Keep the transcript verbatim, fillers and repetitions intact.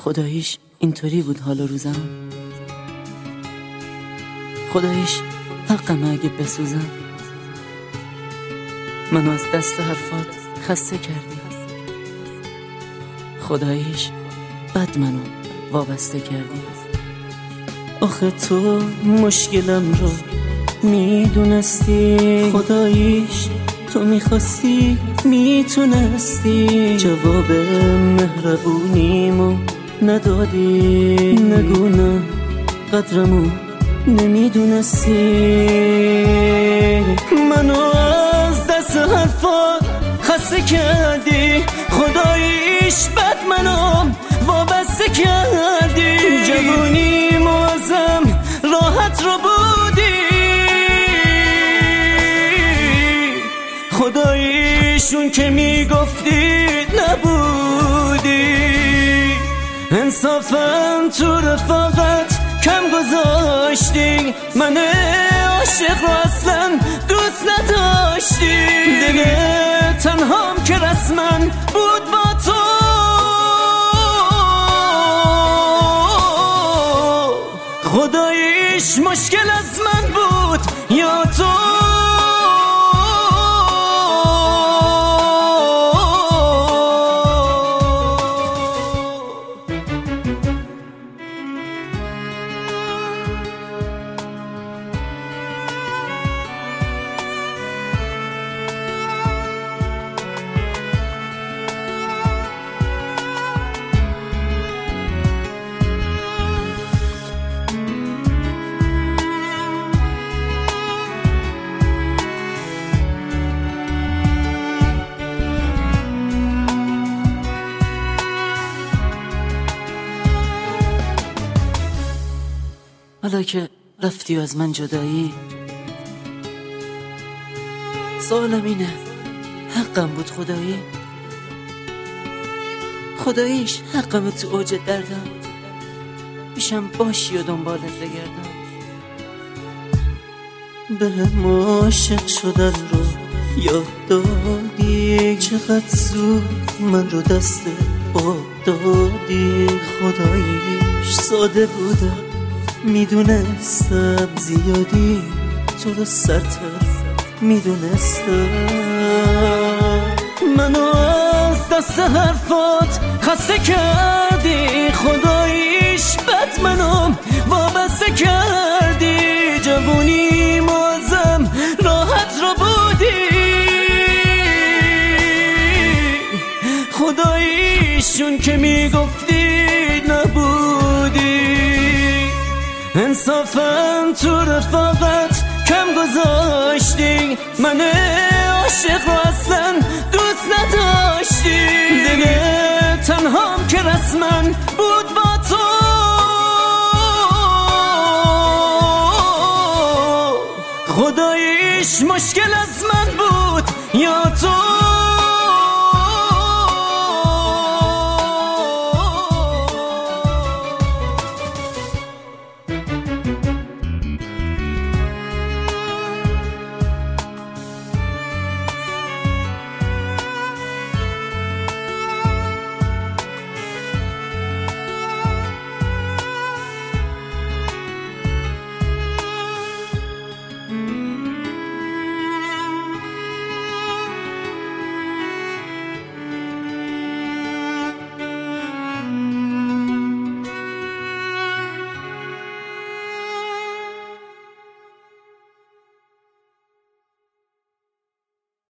خداییش اینطوری بود حال و روزم، خداییش حقم اگه بسوزم. منو از دست حرفات خسته کردی، خداییش بد منو وابسته کردی. آخه تو مشکلم رو میدونستی، خداییش تو میخواستی میتونستی. جواب مهربونیمو ندادی، نگو نه قدرمو نمیدونستی. منو از دست حرفات خسته کردی، خداییش بد منو وابسته کردی. جوونیمو ازم راحت رو بودی، خداییشون که میگفتی نبودی. انصافا تو رفاقت کم گذاشتی، من عاشق رو اصلا دوست نداشتی. دل تنهام که رسما بود با تو، خداییش مشکل از من بود یا تو. حالا که رفتی و از من جدایی، سوالم اینه حقم بود خدایی؟ خداییش حقم تو اوج دردم پیشم باشی و دنبالت بگردم. به هم عاشق شدن رو یاد دادی، چقدر زود من رو دست با دادی. خداییش ساده بودم، میدونستم زیادی تو رو سرتر میدونستم. منو از دست حرفات خسته کردی، خداییش بد منو وابسته کردی. جوونی ازم راحت رو بودی، خداییشون که میگفتی نبودی. انصافا تو رفاقت کم گذاشتی، من عاشق رو اصلا دوست نداشتی. دل تنهام که رسما بود با تو، خداییش مشکل از من بود یا تو.